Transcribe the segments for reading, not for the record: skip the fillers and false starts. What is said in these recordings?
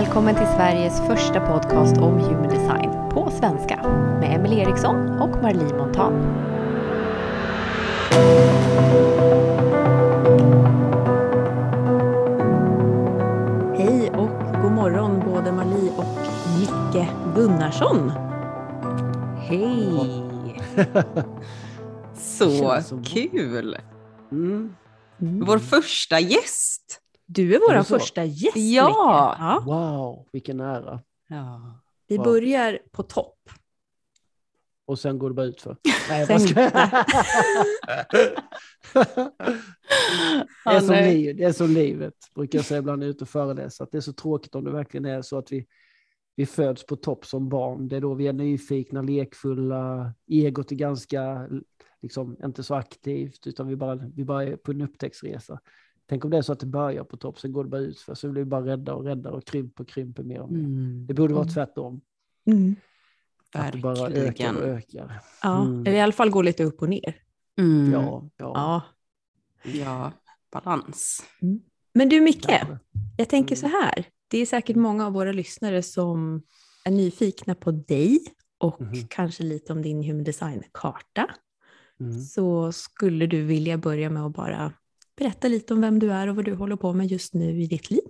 Välkommen till Sveriges första podcast om human design på svenska med Emelie Eriksson och Marlie Montan. Hej och god morgon både Marlie och Micke Gunnarsson. Hej! Så kul! Vår första gäst. Du är vår första gäst, Ja. Ja. Wow, vilken ära. Ja. Vi börjar på topp. Och sen går det bara ut för. Nej, Sen... det är som livet, brukar jag säga ibland ute och föreläsa. Att det är så tråkigt om det verkligen är så att vi föds på topp som barn. Det är då vi är nyfikna, lekfulla. Egot är ganska, liksom, inte så aktivt, utan vi bara är på en upptäcktsresa. Tänk om det är så att det börjar på topp, sen går det bara ut för. Så blir vi bara rädda och krymper mer och mer. Det borde vara tvärtom. Att det bara ökar och ökar. Ja, eller i alla fall går lite upp och ner. Ja, balans. Men du Micke, jag tänker så här. Det är säkert många av våra lyssnare som är nyfikna på dig och kanske lite om din human design-karta. Så skulle du vilja börja med att bara berätta lite om vem du är och vad du håller på med just nu i ditt liv?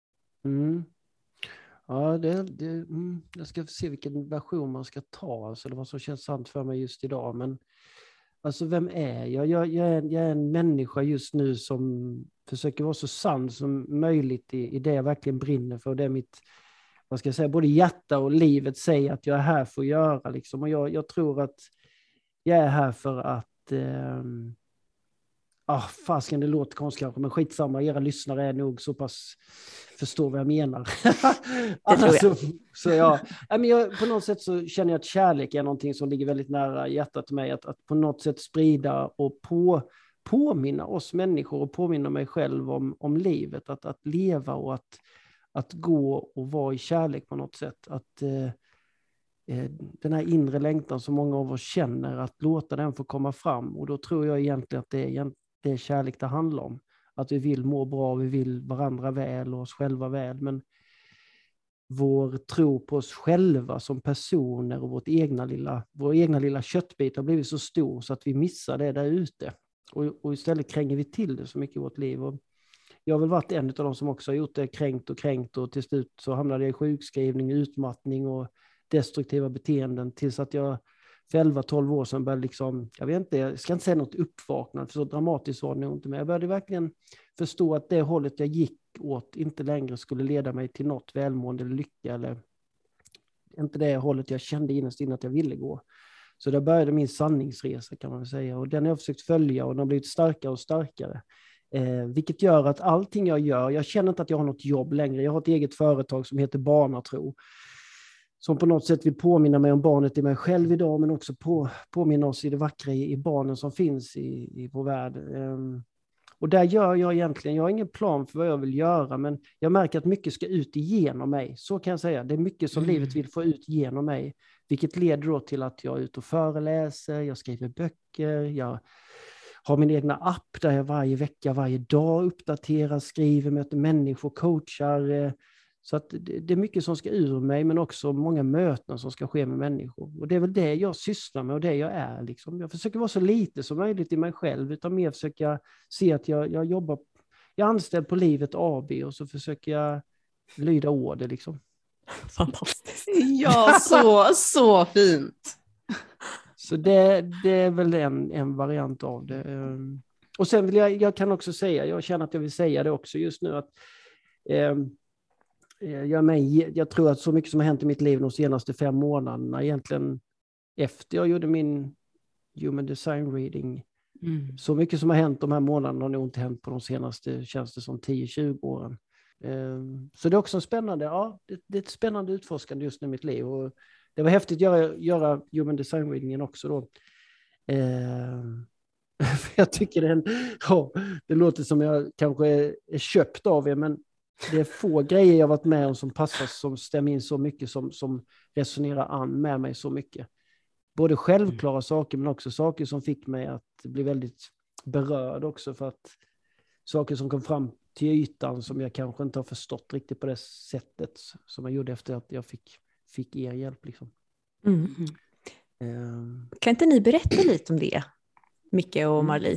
Ja, jag ska se vilken version man ska ta. Alltså det var så känns sant för mig just idag. Men alltså, vem är jag? Jag är en människa just nu som försöker vara så sann som möjligt i det jag verkligen brinner för. Det är mitt, vad ska jag säga, både hjärta och livet säger att jag är här för att göra. Liksom. Och jag tror att jag är här för att... fasken, det låter konstigt kanske, men skitsamma, era lyssnare är nog så pass förstår vad jag menar. Det tror jag. Men på något sätt så känner jag att kärlek är någonting som ligger väldigt nära hjärtat till mig, att på något sätt sprida och påminna oss människor och påminna mig själv om livet, att leva och att gå och vara i kärlek på något sätt, att den här inre längtan som många av oss känner, att låta den få komma fram. Och då tror jag egentligen att det är kärlek det handlar om. Att vi vill må bra, vi vill varandra väl och oss själva väl. Men vår tro på oss själva som personer och vår egna lilla köttbit har blivit så stor så att vi missar det där ute. Och istället kränger vi till det så mycket i vårt liv. Och jag har väl varit en av de som också har gjort det, kränkt och till slut så hamnade jag i sjukskrivning, utmattning och destruktiva beteenden tills att jag för 11-12 år sedan började jag ska inte säga något uppvaknande, för så dramatiskt var det nog inte, men jag började verkligen förstå att det hållet jag gick åt inte längre skulle leda mig till något välmående eller lycka, eller inte det hållet jag kände innerst inne att jag ville gå. Så där började min sanningsresa, kan man väl säga, och den har jag försökt följa och den har blivit starkare och starkare. Vilket gör att allting jag gör, jag känner inte att jag har något jobb längre, jag har ett eget företag som heter Barnatro, som på något sätt vill påminna mig om barnet i mig själv idag, men också påminna oss i det vackra i barnen som finns i vår värld. Och där gör jag egentligen, jag har ingen plan för vad jag vill göra, men jag märker att mycket ska ut igenom mig. Så kan jag säga, det är mycket som livet vill få ut genom mig, vilket leder då till att jag är ute och föreläser, jag skriver böcker, jag har min egna app där jag varje vecka, varje dag uppdaterar, skriver, möter människor, coachar. Så att det är mycket som ska ur mig, men också många möten som ska ske med människor. Och det är väl det jag sysslar med och det jag är. Liksom. Jag försöker vara så lite som möjligt i mig själv, utan mer försöka se att jag jobbar, jag är anställd på Livet AB och så försöker jag lyda order. Liksom. Fantastiskt. Ja, så fint. Så det är väl en variant av det. Och sen vill jag kan också säga, jag känner att jag vill säga det också just nu, att jag tror att så mycket som har hänt i mitt liv de senaste 5 månaderna, egentligen efter jag gjorde min human design reading, så mycket som har hänt de här månaderna har nog inte hänt på de senaste, känns det som, 10-20 åren. Så det är också spännande, det är ett spännande utforskande just nu i mitt liv, och det var häftigt att göra human design readingen också då. För jag tycker det låter som jag kanske är köpt av er, men det är få grejer jag varit med om som passar, som stämmer in så mycket, som resonerar an med mig så mycket. Både självklara saker, men också saker som fick mig att bli väldigt berörd också, för att saker som kom fram till ytan som jag kanske inte har förstått riktigt på det sättet som jag gjorde efter att jag fick er hjälp. Liksom. Kan inte ni berätta lite om det, Micke och Marlie?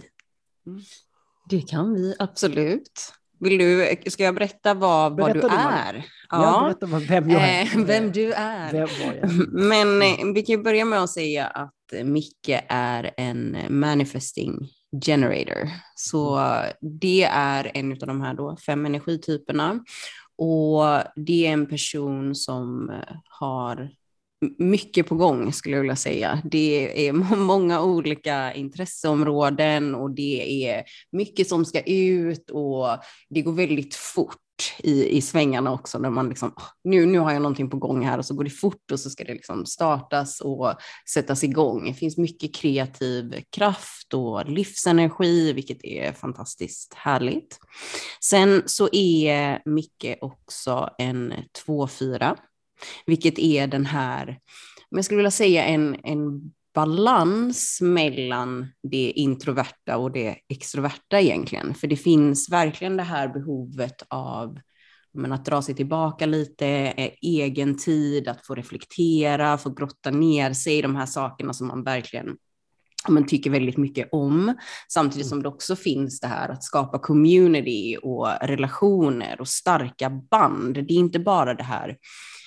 Det kan vi absolut. Ska jag berätta vad du är? Ja, berätta vem jag är. Vem du är. Vem var jag? Men vi kan börja med att säga att Micke är en manifesting generator. Så det är en av de här då 5 energityperna. Och det är en person som har mycket på gång, skulle jag vilja säga. Det är många olika intresseområden och det är mycket som ska ut och det går väldigt fort i svängarna också, när man liksom, nu har jag någonting på gång här, och så går det fort och så ska det liksom startas och sättas igång. Det finns mycket kreativ kraft och livsenergi, vilket är fantastiskt härligt. Sen så är Micke också en 2-4, vilket är den här, men jag skulle vilja säga en balans mellan det introverta och det extroverta egentligen. För det finns verkligen det här behovet av att dra sig tillbaka lite, egen tid, att få reflektera, få grotta ner sig i de här sakerna som man verkligen tycker väldigt mycket om. Samtidigt som det också finns det här att skapa community och relationer och starka band. Det är inte bara det här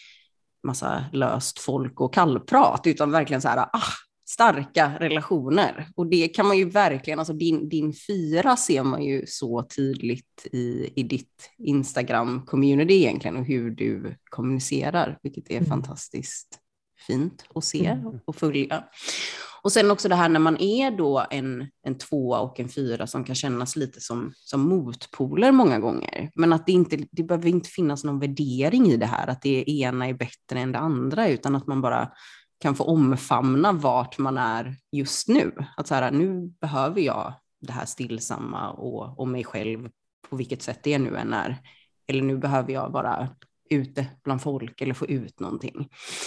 massa löst folk och kallprat, utan verkligen så här, starka relationer. Och det kan man ju verkligen, alltså din 4 ser man ju så tydligt i ditt Instagram-community egentligen, och hur du kommunicerar, vilket är fantastiskt fint att se och följa. Och sen också det här när man är då en 2 och en 4 som kan kännas lite som motpoler många gånger. Men att det behöver inte finnas någon värdering i det här, att det ena är bättre än det andra, utan att man bara kan få omfamna vart man är just nu. Att så här, nu behöver jag det här stillsamma och mig själv på vilket sätt det nu än är. Eller nu behöver jag vara ute bland folk eller få ut någonting.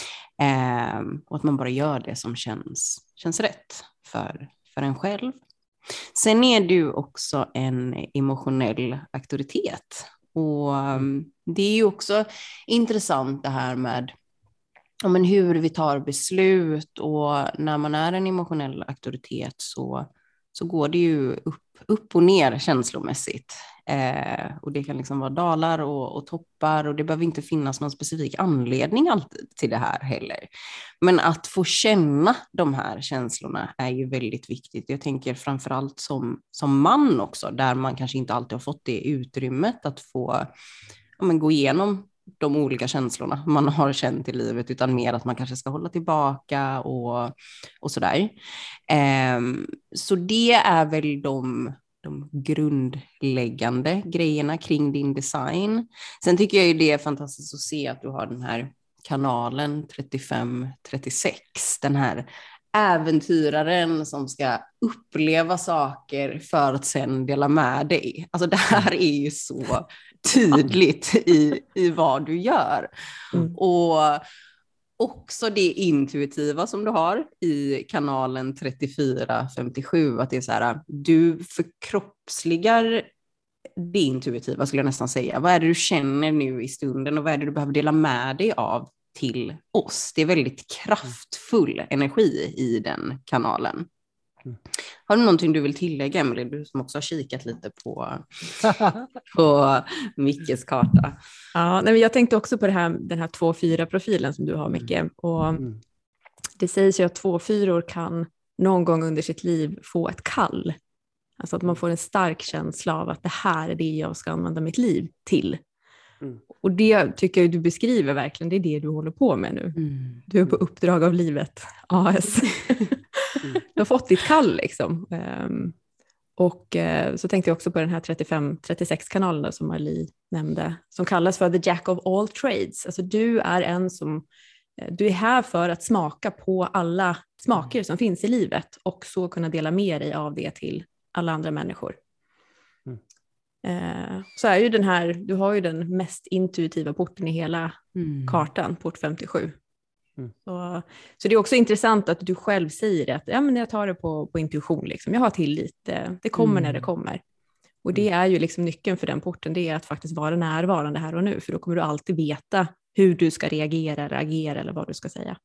Och att man bara gör det som känns rätt för en själv. Sen är du också en emotionell auktoritet. Och det är ju också intressant det här med hur vi tar beslut, och när man är en emotionell auktoritet så går det ju upp och ner känslomässigt. Och det kan liksom vara dalar och toppar, och det behöver inte finnas någon specifik anledning alltid till det här heller. Men att få känna de här känslorna är ju väldigt viktigt. Jag tänker framförallt som man också, där man kanske inte alltid har fått det utrymmet att få gå igenom de olika känslorna man har känt i livet, utan mer att man kanske ska hålla tillbaka och sådär. Så det är väl de grundläggande grejerna kring din design. Sen tycker jag ju det är fantastiskt att se att du har den här kanalen 3536, den här äventyraren som ska uppleva saker för att sen dela med dig. Alltså det här är ju så tydligt i vad du gör. Och också det intuitiva som du har i kanalen 3457, att det är så här, du förkroppsligar det intuitiva, skulle jag nästan säga. Vad är det du känner nu i stunden, och vad är det du behöver dela med dig av till oss? Det är väldigt kraftfull energi i den kanalen. Har du någonting du vill tillägga, Emelie? Du som också har kikat lite på Mickes karta. Ja, men jag tänkte också på den här 2-4-profilen som du har, Micke. Och det sägs ju att 2-4 kan någon gång under sitt liv få ett kall. Alltså att man får en stark känsla av att det här är det jag ska använda mitt liv till. Och det tycker jag du beskriver verkligen, det är det du håller på med nu. Du är på uppdrag av livet, AS. Du har fått ditt kall liksom. Och så tänkte jag också på den här 35-36-kanalen som Marlie nämnde, som kallas för The Jack of all trades. Alltså du är här för att smaka på alla smaker som finns i livet, och så kunna dela med dig av det till alla andra människor. Så är ju du har ju den mest intuitiva porten i hela kartan, port 57. Så det är också intressant att du själv säger att jag tar det på intuition. Liksom. Jag har tillit, det kommer när det kommer. Och det är ju liksom nyckeln för den porten, det är att faktiskt vara närvarande här och nu, för då kommer du alltid veta hur du ska reagera eller agera eller vad du ska säga.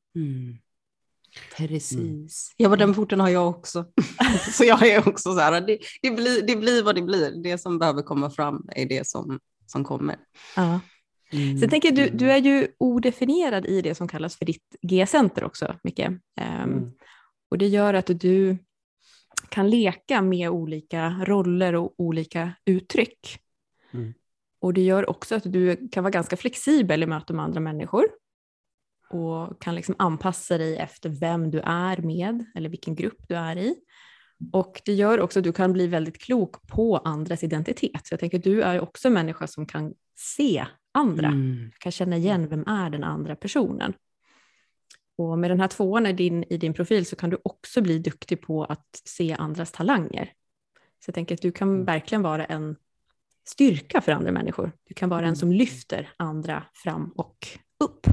Precis. Ja, men den porten har jag också. Så jag är också så här, det blir vad det blir. Det som behöver komma fram är det som kommer. Ja. Sen tänker jag, du är ju odefinierad i det som kallas för ditt G-center också, Micke. Och det gör att du kan leka med olika roller och olika uttryck. Och det gör också att du kan vara ganska flexibel i möte med andra människor. Och kan liksom anpassa dig efter vem du är med eller vilken grupp du är i. Och det gör också att du kan bli väldigt klok på andras identitet. Så jag tänker att du är också en människa som kan se andra. Kan känna igen vem är den andra personen. Och med den här 2:an i din profil så kan du också bli duktig på att se andras talanger. Så jag tänker att du kan verkligen vara en styrka för andra människor. Du kan vara en som lyfter andra fram och upp.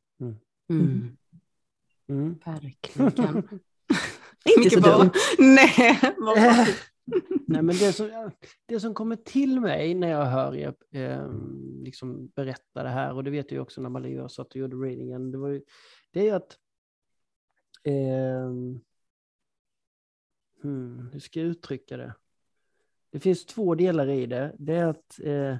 Verkligen. Inte så dumt. Nej. Nej, men det som kommer till mig när jag hör er liksom berätta det här, och det vet jag också när Maria satt och gjorde readingen, det är att hur ska jag uttrycka det? Det finns 2 delar i det. Det är att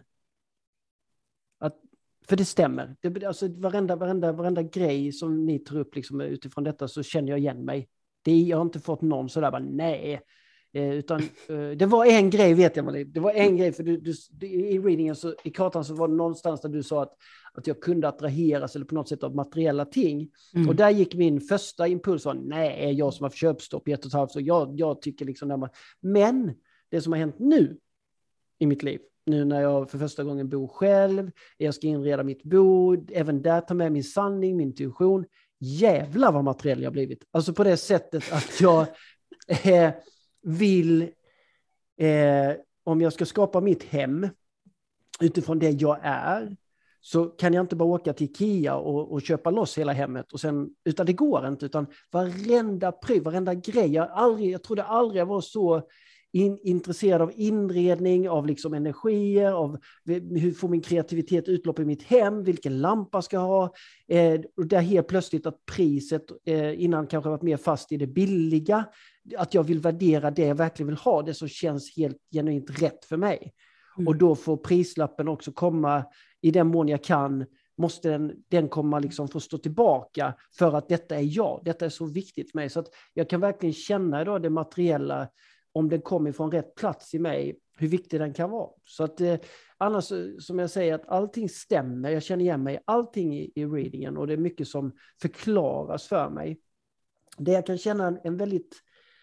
för det stämmer. Alltså varenda grej som ni tar upp liksom, utifrån detta, så känner jag igen mig. Jag har inte fått någon sådär bara nej. Utan det var en grej, vet jag, Marie. Det var en grej, för i readingen, så, i kartan, så var det någonstans där du sa att jag kunde attraheras eller på något sätt av materiella ting. Och där gick min första impuls var, nej, jag som har köpstopp i 1,5 år. Jag tycker liksom men det som har hänt nu i mitt liv, nu när jag för första gången bor själv, jag ska inreda mitt bo, även där ta med min sanning, min intuition. Jävlar vad materiell jag har blivit. Alltså på det sättet att jag vill, om jag ska skapa mitt hem utifrån det jag är, så kan jag inte bara åka till Ikea och köpa loss hela hemmet och sen, utan det går inte, utan varenda grej. Jag trodde aldrig jag var så intresserad av inredning, av liksom energier, av hur får min kreativitet utlopp i mitt hem, vilken lampa ska jag ha. Och där helt plötsligt att priset, innan kanske varit mer fast i det billiga, att jag vill värdera det jag verkligen vill ha, det som känns helt genuint rätt för mig. Och då får prislappen också komma i den mån jag kan, måste den komma liksom få stå tillbaka för att detta är jag. Detta är så viktigt för mig. Så att jag kan verkligen känna idag det materiella, om den kommer från rätt plats i mig, hur viktig den kan vara. Så att annars, som jag säger, att allting stämmer. Jag känner igen mig allting i readingen, och det är mycket som förklaras för mig. Det jag kan känna en väldigt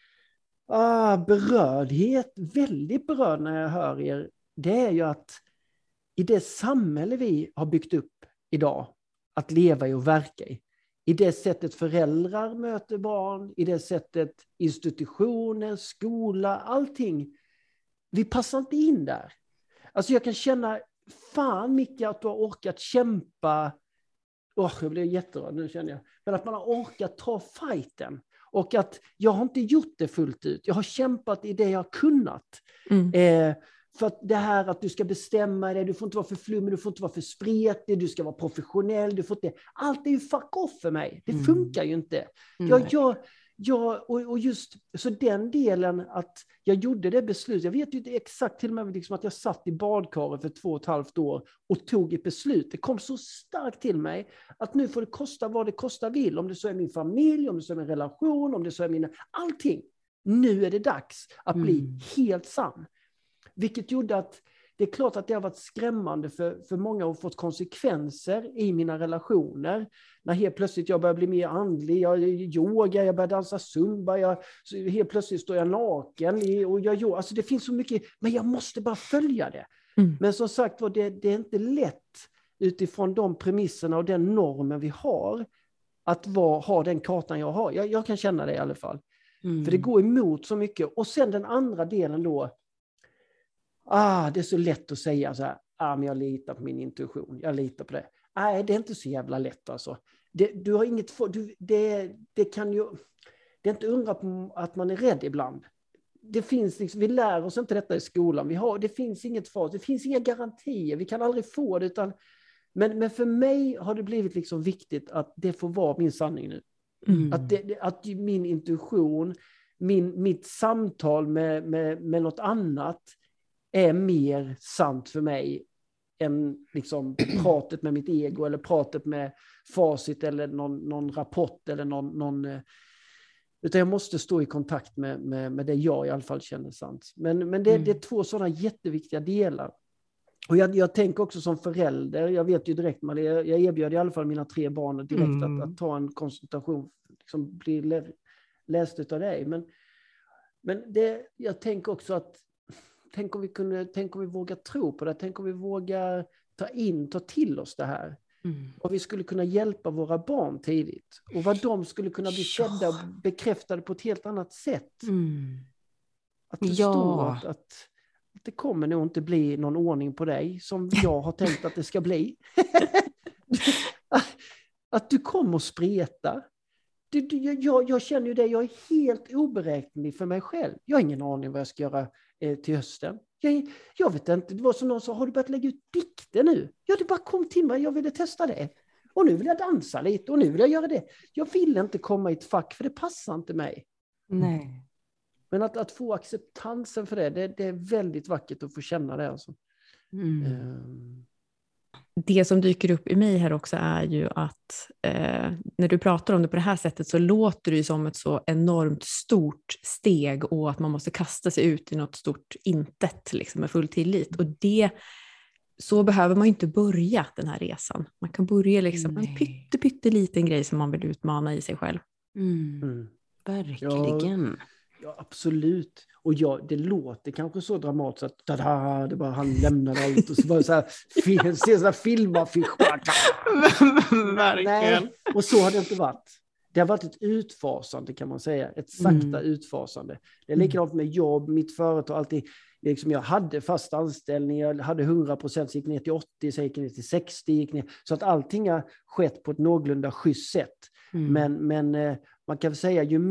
berördhet, väldigt berörd när jag hör er, det är ju att i det samhälle vi har byggt upp idag, att leva i och verka i det sättet föräldrar möter barn, i det sättet institutioner, skola, allting. Vi passar inte in där. Alltså jag kan känna, fan Micke, att du har orkat kämpa. Jag blir jätterörd nu, känner jag. Men att man har orkat ta fighten. Och att jag har inte gjort det fullt ut. Jag har kämpat i det jag har kunnat. För att det här att du ska bestämma dig, du får inte vara för flummig, du får inte vara för spretig, du ska vara professionell, du får inte... Allt är ju fuck off för mig. Det funkar ju inte. Och just så den delen att jag gjorde det beslutet, jag vet ju inte exakt, till och med liksom att jag satt i badkaret för 2,5 år och tog ett beslut. Det kom så starkt till mig att nu får det kosta vad det kostar vill. Om det så är min familj, om det så är min relation, om det så är allting. Nu är det dags att bli helt sann. Vilket gjorde att det är klart att det har varit skrämmande för många och fått konsekvenser i mina relationer. När helt plötsligt jag börjar bli mer andlig, jag yoga, jag börjar dansa zumba, helt plötsligt står jag naken och jag yoga. Alltså det finns så mycket, men jag måste bara följa det. Men som sagt, det är inte lätt utifrån de premisserna och den normen vi har att ha den kartan jag har. Jag kan känna det i alla fall. För det går emot så mycket. Och sen den andra delen då, det är så lätt att säga så här, men jag litar på min intuition, jag litar på det. Nej, det är inte så jävla lätt alltså. Du har inget, det kan ju, det är inte undra på att man är rädd ibland. det finns liksom, vi lär oss inte detta i skolan. Det finns inget fas, det finns inga garantier. Vi kan aldrig få det. Men för mig har det blivit liksom viktigt att det får vara min sanning nu. Att min intuition, mitt samtal med något annat är mer sant för mig än liksom pratet med mitt ego eller pratet med facit eller någon rapport eller någon utan jag måste stå i kontakt med det jag i alla fall känner sant. Men det är två sådana jätteviktiga delar. Och jag tänker också som förälder, jag vet ju direkt, jag erbjöd i alla fall mina 3 barn direkt att ta en konsultation, liksom bli läst av dig. Men jag tänker också att tänk om vi vågar tro på det, tänk om vi vågar ta till oss det här. Och vi skulle kunna hjälpa våra barn tidigt. Och vad de skulle kunna bli sedda och bekräftade på ett helt annat sätt. Att förstå att det kommer nog inte bli någon ordning på dig som jag har tänkt att det ska bli. Att du kommer att spreta. Jag känner ju det, jag är helt oberäknelig för mig själv. Jag har ingen aning vad jag ska göra till hösten. Jag vet inte, det var som någon sa, har du börjat lägga ut dikter nu? Ja, det bara kom till mig, jag ville testa det. Och nu vill jag dansa lite och nu vill jag göra det. Jag vill inte komma i ett fack för det passar inte mig. Nej. Men att få acceptansen för det är väldigt vackert att få känna det. Alltså. Det som dyker upp i mig här också är ju att när du pratar om det på det här sättet så låter det ju som ett så enormt stort steg och att man måste kasta sig ut i något stort intet liksom, med full tillit. Och så behöver man ju inte börja den här resan. Man kan börja liksom en pytteliten grej som man vill utmana i sig själv. Verkligen. Ja, absolut. Och det låter kanske så dramatiskt att det bara han lämnade allt och så var så här filmaffisch. Nej, och så har det inte varit. Det har varit ett utfasande kan man säga, ett sakta utfasande. Det är likadant med jobb, mitt företag, alltid liksom jag hade fast anställning, jag hade 100%, gick ner till 80, så gick ner till 60, gick ner, så att allting har skett på ett någorlunda schysst sätt. Men man kan säga ju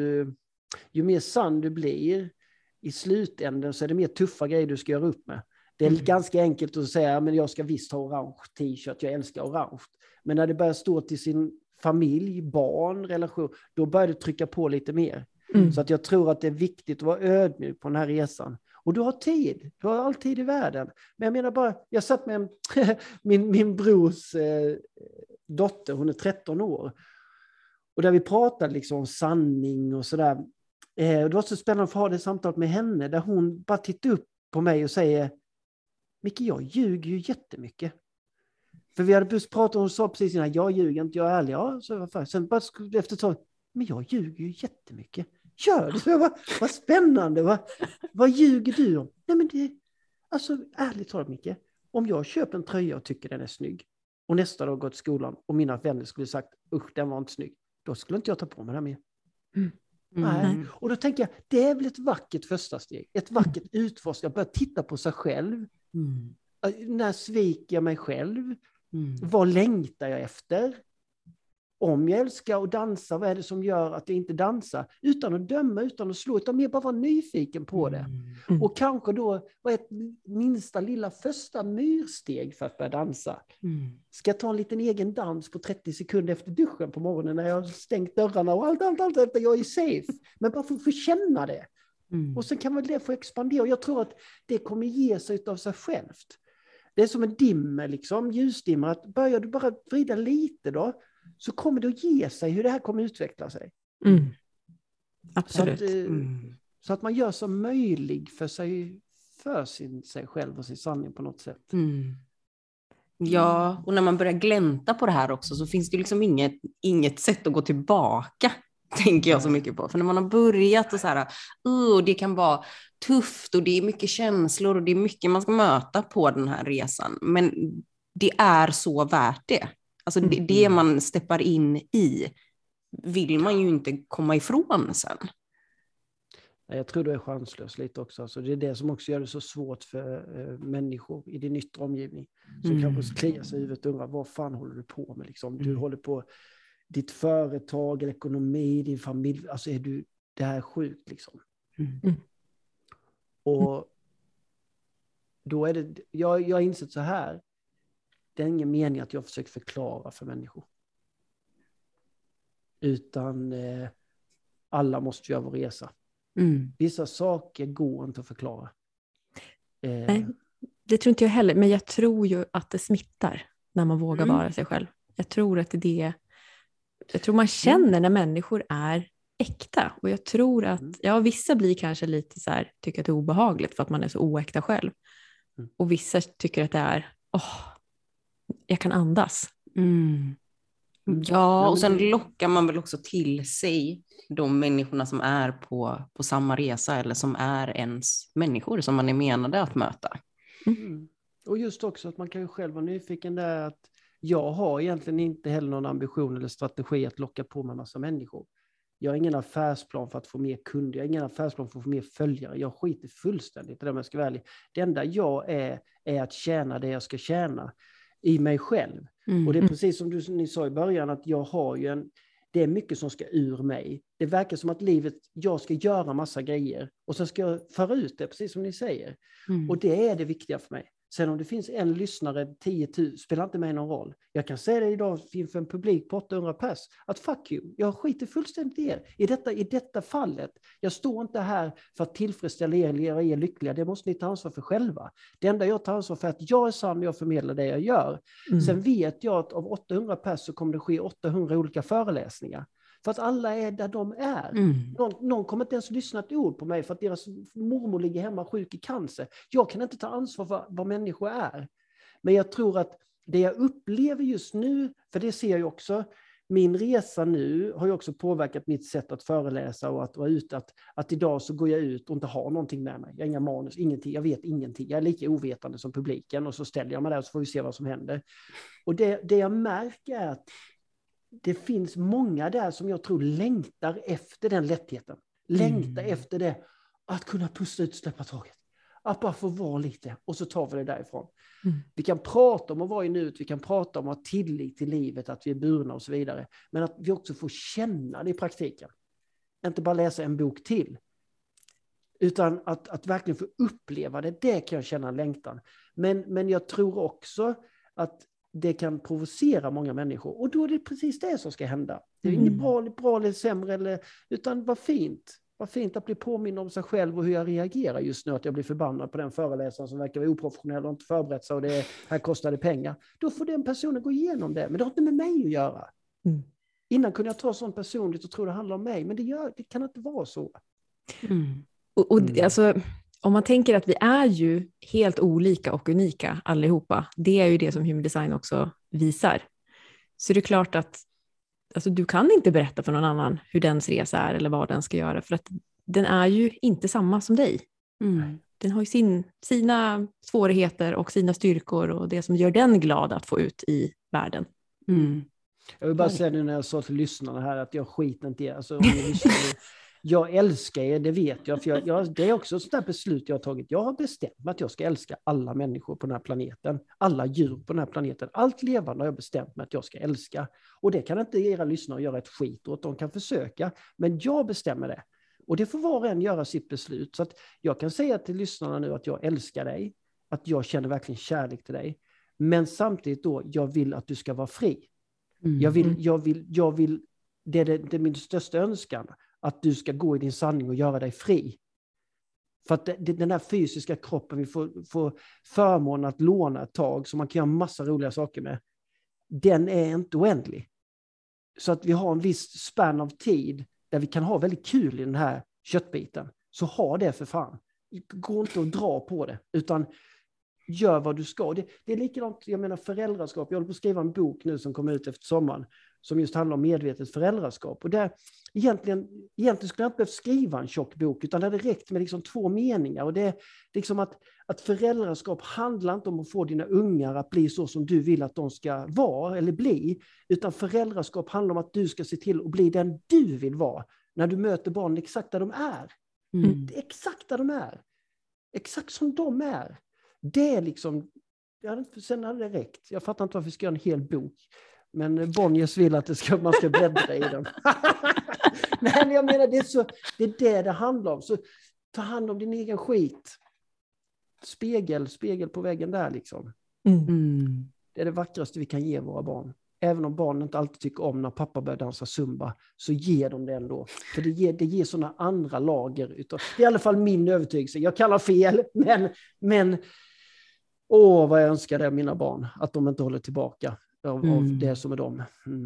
mer sann du blir i slutändan så är det mer tuffa grejer du ska göra upp med. Det är ganska enkelt att säga men jag ska visst ha orange t-shirt, jag älskar orange. Men när det börjar stå till sin familj, barn, relation, då börjar det trycka på lite mer. Så att jag tror att det är viktigt att vara ödmjuk på den här resan. Och du har tid, du har all tid i världen. Men jag menar bara, jag satt med min brors dotter, hon är 13 år. Och där vi pratade liksom om sanning och sådär. Det var så spännande att få ha det samtalet med henne. Där hon bara tittar upp på mig och säger Micke, jag ljuger ju jättemycket. För vi hade just pratat och hon sa precis innan, jag ljuger inte, jag är ärlig. Ja, så var sen bara efter ett tag, men jag ljuger ju jättemycket. Gör det? Så vad spännande. Vad ljuger du om? Nej men det, alltså ärligt talat Micke, om jag köper en tröja och tycker den är snygg och nästa dag går till skolan och mina vänner skulle sagt, usch den var inte snygg. Då skulle inte jag ta på mig det mer. Nej. Och då tänker jag, det är väl ett vackert första steg. Ett vackert utforskande. Börja titta på sig själv. När sviker jag mig själv? Vad längtar jag efter? Om jag älskar att dansa, vad är det som gör att jag inte dansar? Utan att döma, utan att slå, utan mer bara vara nyfiken på det. Och kanske då var ett minsta lilla första myrsteg för att börja dansa. Ska jag ta en liten egen dans på 30 sekunder efter duschen på morgonen när jag har stängt dörrarna och allt, jag är safe. Men bara för att få känna det. Och sen kan väl det få expandera. Och jag tror att det kommer ge sig av sig självt. Det är som en dimmer, liksom, ljusdimmer. Att börjar du bara vrida lite då, så kommer det att ge sig hur det här kommer utveckla sig. Absolut. Så att man gör så möjlig för sig själv och sin sanning på något sätt. Ja, och när man börjar glänta på det här också så finns det liksom inget sätt att gå tillbaka, tänker jag så mycket på. För när man har börjat och så här, det kan vara tufft och det är mycket känslor och det är mycket man ska möta på den här resan. Men det är så värt det. Alltså det man steppar in i vill man ju inte komma ifrån sen. Jag tror det är chanslöst lite också. Alltså det är det som också gör det så svårt för människor i din yttre omgivning. Som kanske kliar sig i huvudet och undrar, vad fan håller du på med? Liksom? Du håller på ditt företag, ekonomi, din familj. Alltså det här är sjukt liksom. Och då är det, jag har insett så här, det är ingen mening att jag försöker förklara för människor. Utan alla måste göra vår resa. Vissa saker går inte att förklara. Nej, det tror inte jag heller, men jag tror ju att det smittar när man vågar vara sig själv. Jag tror att det jag tror man känner när människor är äkta. Och jag tror att, vissa blir kanske lite så här, tycker att det är obehagligt för att man är så oäkta själv. Och vissa tycker att det är, jag kan andas. Ja, och sen lockar man väl också till sig de människorna som är på samma resa eller som är ens människor som man är menade att möta. Och just också att man kan ju själv vara nyfiken där, att jag har egentligen inte heller någon ambition eller strategi att locka på med en massa människor. Jag har ingen affärsplan för att få mer kunder, jag har ingen affärsplan för att få mer följare. Jag skiter fullständigt i det, om jag ska vara ärlig. Det enda jag är att tjäna det jag ska tjäna i mig själv. Och det är precis som ni sa i början, att jag har ju det är mycket som ska ur mig. Det verkar som att jag ska göra massa grejer och sen ska jag föra ut det, precis som ni säger. Och det är det viktiga för mig. Sen om det finns en lyssnare, 10 000, spelar inte mig någon roll. Jag kan säga det idag inför en publik på 800 pers, att fuck you, jag skiter fullständigt i er. I detta fallet, jag står inte här för att tillfredsställa er eller göra er lyckliga, det måste ni ta ansvar för själva. Det enda jag tar ansvar för är att jag är sann och jag förmedlar det jag gör. Sen vet jag att av 800 pers så kommer det ske 800 olika föreläsningar. För att alla är där de är. Någon kommer inte ens lyssna ett ord på mig för att deras mormor ligger hemma sjuk i cancer. Jag kan inte ta ansvar för vad människor är. Men jag tror att det jag upplever just nu, för det ser jag också, min resa nu har ju också påverkat mitt sätt att föreläsa och att vara ute. Att idag så går jag ut och inte har någonting med mig. Jag har inga manus, ingenting, jag vet ingenting. Jag är lika ovetande som publiken och så ställer jag mig där och så får vi se vad som händer. Och det jag märker är att det finns många där som jag tror längtar efter den lättheten. Längtar efter det, att kunna pusta ut, släppa taget. Att bara få vara lite och så tar vi det därifrån. Vi kan prata om att vara i nuet, vi kan prata om att ha tillit till livet, att vi är burna och så vidare. Men att vi också får känna det i praktiken. Inte bara läsa en bok till. Utan att verkligen få uppleva det, det kan jag känna en längtan. Men jag tror också att det kan provocera många människor. Och då är det precis det som ska hända. Det är inget bra eller sämre, utan vad fint. Vad fint att bli påminna om sig själv och hur jag reagerar just nu. Att jag blir förbannad på den föreläsaren som verkar vara oprofessionell och inte förberett sig och det här kostade pengar. Då får den personen gå igenom det. Men det har inte med mig att göra. Innan kunde jag ta sånt personligt och tro det handlar om mig. Men det kan inte vara så. Alltså, om man tänker att vi är ju helt olika och unika allihopa. Det är ju det som Human Design också visar. Så det är klart att alltså, du kan inte berätta för någon annan hur dens resa är eller vad den ska göra. För att den är ju inte samma som dig. Den har ju sina svårigheter och sina styrkor och det som gör den glad att få ut i världen. Jag vill bara säga nu när jag sa till lyssnarna här att jag skiter inte i. Alltså, om ni lyssnar, jag älskar er, det vet jag. För det är också ett sånt där beslut jag har tagit. Jag har bestämt mig att jag ska älska alla människor på den här planeten. Alla djur på den här planeten. Allt levande har jag bestämt mig att jag ska älska. Och det kan inte era lyssnare göra ett skit åt. De kan försöka. Men jag bestämmer det. Och det får var och en göra sitt beslut. Så att jag kan säga till lyssnarna nu att jag älskar dig. Att jag känner verkligen kärlek till dig. Men samtidigt då, jag vill att du ska vara fri. Jag vill det är min största önskan. Att du ska gå i din sanning och göra dig fri. För att den här fysiska kroppen vi får förmån att låna ett tag. Som man kan göra massa roliga saker med. Den är inte oändlig. Så att vi har en viss spann av tid. Där vi kan ha väldigt kul i den här köttbiten. Så ha det för fan. Gå inte och dra på det. Utan gör vad du ska. Det är likadant, jag menar föräldraskap. Jag håller på att skriva en bok nu som kommer ut efter sommaren. Som just handlar om medvetet föräldraskap. Och där egentligen skulle jag inte behöva skriva en tjock bok. Utan det hade räckt med liksom 2 meningar. Och det är liksom att föräldraskap handlar inte om att få dina ungar att bli så som du vill att de ska vara eller bli. Utan föräldraskap handlar om att du ska se till att bli den du vill vara. När du möter barnen exakt där de är. Exakt där de är. Exakt som de är. Det är liksom, sen hade det räckt. Jag fattar inte varför vi ska göra en hel bok. Men Bonniers vill att man ska bläddra i den. Nej, men jag menar, det är det handlar om. Så ta hand om din egen skit. Spegel på väggen där liksom. Det är det vackraste vi kan ge våra barn. Även om barnen inte alltid tycker om när pappa börjar dansa zumba, så ger de det ändå. För det ger sådana andra lager. Det är i alla fall min övertygelse. Jag kallar fel, men vad jag önskar det av mina barn. Att de inte håller tillbaka av det som är dem.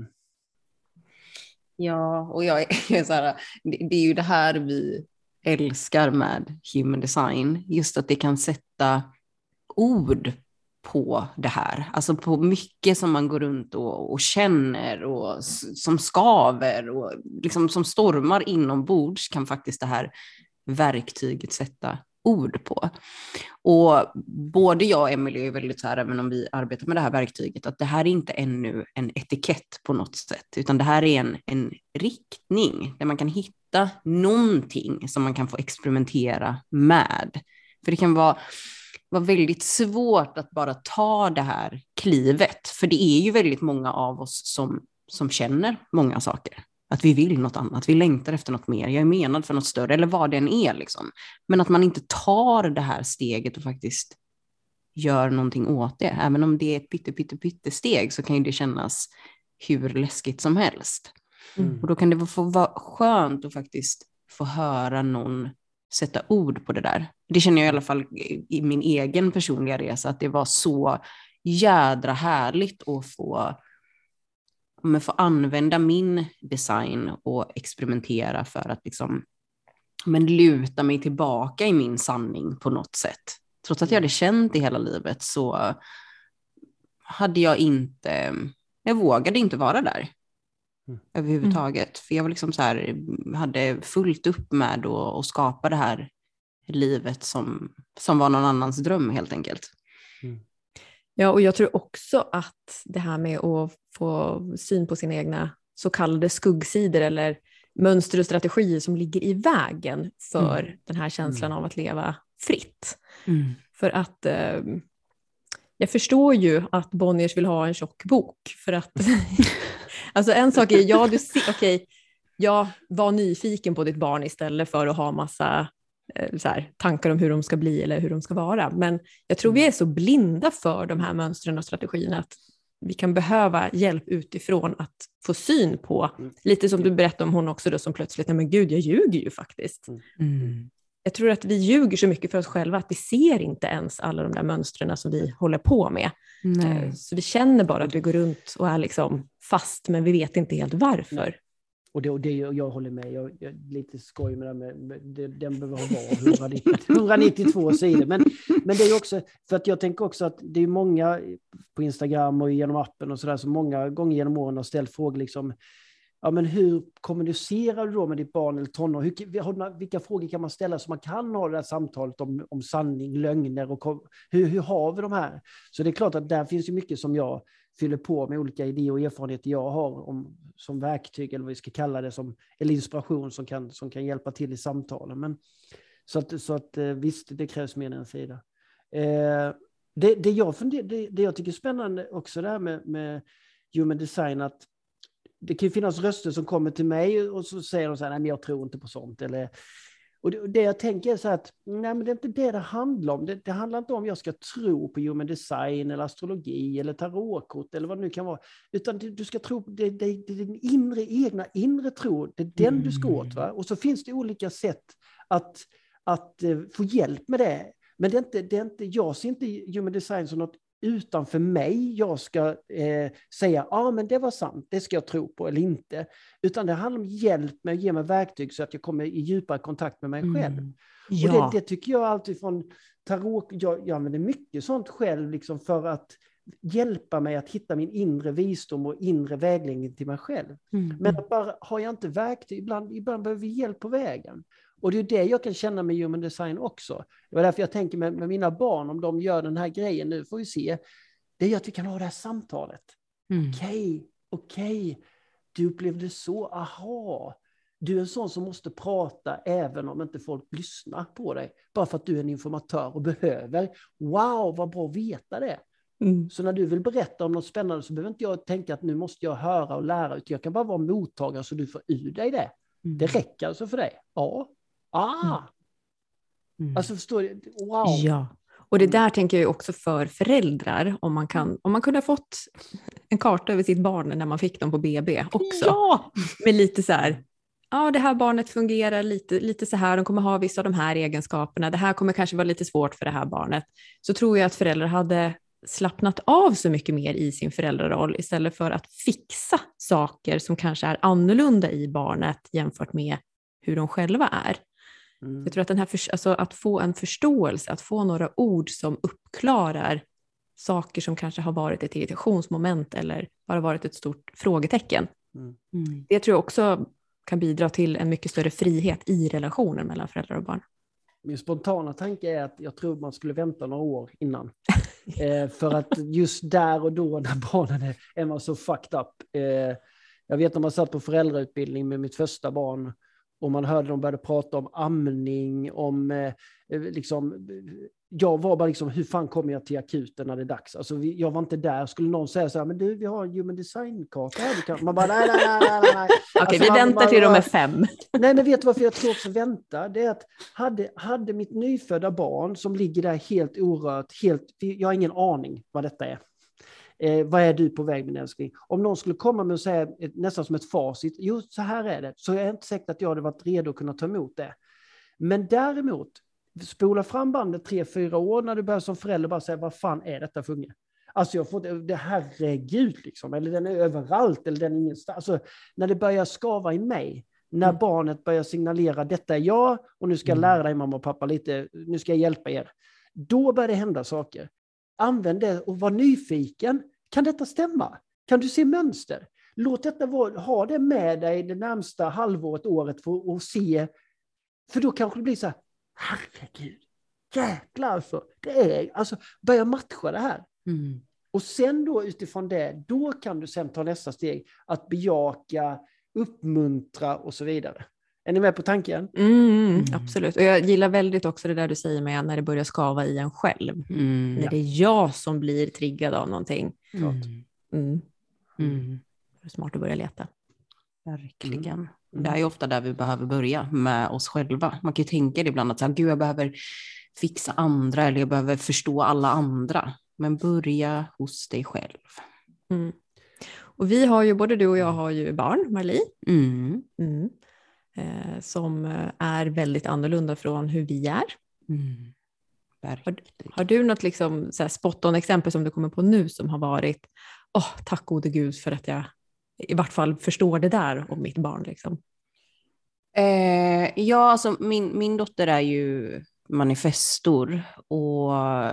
Ja, och jag är så här, det är ju det här vi älskar med human design. Just att det kan sätta ord på det här. Alltså på mycket som man går runt och känner och som skaver och liksom som stormar inombords, kan faktiskt det här verktyget sätta ord på. Och både jag och Emily är väldigt så här, även om vi arbetar med det här verktyget, att det här är inte ännu en etikett på något sätt, utan det här är en riktning där man kan hitta någonting som man kan få experimentera med. För det kan vara väldigt svårt att bara ta det här klivet. För det är ju väldigt många av oss som känner många saker. Att vi vill något annat, vi längtar efter något mer, jag är menad för något större, eller vad det än är liksom. Men att man inte tar det här steget och faktiskt gör någonting åt det. Även om det är ett pytte steg, så kan ju det kännas hur läskigt som helst. Och då kan det få vara skönt att faktiskt få höra någon sätta ord på det där. Det känner jag i alla fall i min egen personliga resa, att det var så jädra härligt att få använda min design och experimentera för att liksom, luta mig tillbaka i min sanning på något sätt. Trots att jag hade känt det hela livet, så jag vågade inte vara där överhuvudtaget. För jag var liksom så här, hade fullt upp med att skapa det här livet som var någon annans dröm helt enkelt. Ja, och jag tror också att det här med att få syn på sina egna så kallade skuggsidor eller mönster och strategier som ligger i vägen för den här känslan av att leva fritt. För att jag förstår ju att Bonniers vill ha en tjock bok, för att alltså en sak är, jag var nyfiken på ditt barn istället för att ha massa så här, tankar om hur de ska bli eller hur de ska vara. Men jag tror vi är så blinda för de här mönstren och strategierna att vi kan behöva hjälp utifrån att få syn på, lite som du berättade om hon också då, som plötsligt, nej men gud, jag ljuger ju faktiskt. Jag tror att vi ljuger så mycket för oss själva att vi ser inte ens alla de där mönstren som vi håller på med. Så vi känner bara att vi går runt och är liksom fast, men vi vet inte helt varför. Och det jag håller med, jag lite skoj med det, den behöver vara 192 sidor. Men det är också, för att jag tänker också att det är många på Instagram och genom appen och sådär, som många gånger genom åren har ställt frågor liksom, ja men hur kommunicerar du då med ditt barn eller tonår? Vilka frågor kan man ställa så man kan ha det här samtalet om sanning, lögner och hur har vi de här? Så det är klart att där finns ju mycket som jag fyller på med olika idéer och erfarenheter jag har som verktyg, eller vad vi ska kalla det, eller inspiration som kan hjälpa till i samtalen. Men, så att visst, det krävs mer än en sida. Det jag tycker är spännande också där med human design, att det kan ju finnas röster som kommer till mig och så säger de så här, nej men jag tror inte på sånt. Och det jag tänker är så här att, nej men det är inte det handlar om. Det handlar inte om jag ska tro på human design eller astrologi eller tarotkort eller vad det nu kan vara. Utan du ska tro på det är din egna inre tro. Det är den du ska åt. Va? Och så finns det olika sätt att få hjälp med det. Men jag ser inte human design som något utanför mig jag ska säga, men det var sant, det ska jag tro på eller inte. Utan det handlar om hjälp med att ge mig verktyg så att jag kommer i djupare kontakt med mig själv. Ja. Och det tycker jag alltid från tarot, jag använder mycket sånt själv liksom för att hjälpa mig att hitta min inre visdom och inre vägledning till mig själv. Men bara har jag inte verktyg, ibland behöver vi hjälp på vägen. Och det är det jag kan känna med human design också. Det var därför jag tänker med mina barn, om de gör den här grejen nu, får vi se. Det är att vi kan ha det här samtalet. Okej. Du upplevde så, aha. Du är en sån som måste prata även om inte folk lyssnar på dig. Bara för att du är en informatör och behöver. Wow, vad bra att veta det. Så när du vill berätta om något spännande så behöver inte jag tänka att nu måste jag höra och lära. Utan jag kan bara vara mottagare så du får ur dig det. Det räcker alltså för dig. Ja. Alltså förstår du? Wow! Ja, och det där tänker jag också för föräldrar, om man kunde ha fått en karta över sitt barn när man fick dem på BB också. Ja! Med lite så här, ja det här barnet fungerar lite så här, de kommer ha vissa av de här egenskaperna, det här kommer kanske vara lite svårt för det här barnet. Så tror jag att föräldrar hade slappnat av så mycket mer i sin föräldraroll istället för att fixa saker som kanske är annorlunda i barnet jämfört med hur de själva är. Jag tror att att få en förståelse, att få några ord som uppklarar saker som kanske har varit ett irritationsmoment eller bara varit ett stort frågetecken. Det tror jag också kan bidra till en mycket större frihet i relationen mellan föräldrar och barn. Min spontana tanke är att jag tror man skulle vänta några år innan. För att just där och då när barnen är man så fucked up. Jag vet när man satt på föräldrautbildning med mitt första barn och man hörde dem började prata om amning, om liksom, jag var bara liksom, hur fan kommer jag till akuten när det är dags? Alltså jag var inte där. Skulle någon säga så här, men du, vi har en human design-karta här. Man bara, nej. Okej, alltså, vi väntar till de är 5. Nej, men vet du varför jag tror också vänta? Det är att hade mitt nyfödda barn som ligger där helt orört, jag har ingen aning vad detta är. Vad är du på väg med, älskling? Om någon skulle komma med och säga nästan som ett facit, jo så här är det, så jag är inte säker att jag hade varit redo att kunna ta emot det. Men däremot, spola fram bandet 3-4 år när du börjar som förälder bara säga, vad fan är detta för unge? Alltså jag får det, herregud liksom, eller den är överallt, eller den är ingenstans. Alltså när det börjar skava i mig, när barnet börjar signalera, detta är jag, och nu ska jag lära dig mamma och pappa lite, nu ska jag hjälpa er. Då börjar det hända saker. Använd det och var nyfiken. Kan detta stämma? Kan du se mönster? Låt detta ha det med dig det närmsta halvåret, året för att se. För då kanske det blir så här, herregud, jäklar alltså. Alltså börja matcha det här. Och sen då utifrån det, då kan du sen ta nästa steg att bejaka, uppmuntra och så vidare. Är ni med på tanken? Absolut. Och jag gillar väldigt också det där du säger med när det börjar skava i en själv. När det är jag som blir triggad av någonting. Det är smart att börja leta. Verkligen. Det är ju ofta där vi behöver börja med oss själva. Man kan ju tänka det ibland att så här, gud, jag behöver fixa andra eller jag behöver förstå alla andra. Men börja hos dig själv. Och vi har ju, både du och jag har ju barn, Marlie. Som är väldigt annorlunda från hur vi är. Har du något liksom, så här spot-on exempel som du kommer på nu som har varit, tack gode gud för att jag i vart fall förstår det där om mitt barn liksom? Ja, alltså min dotter är ju manifestor och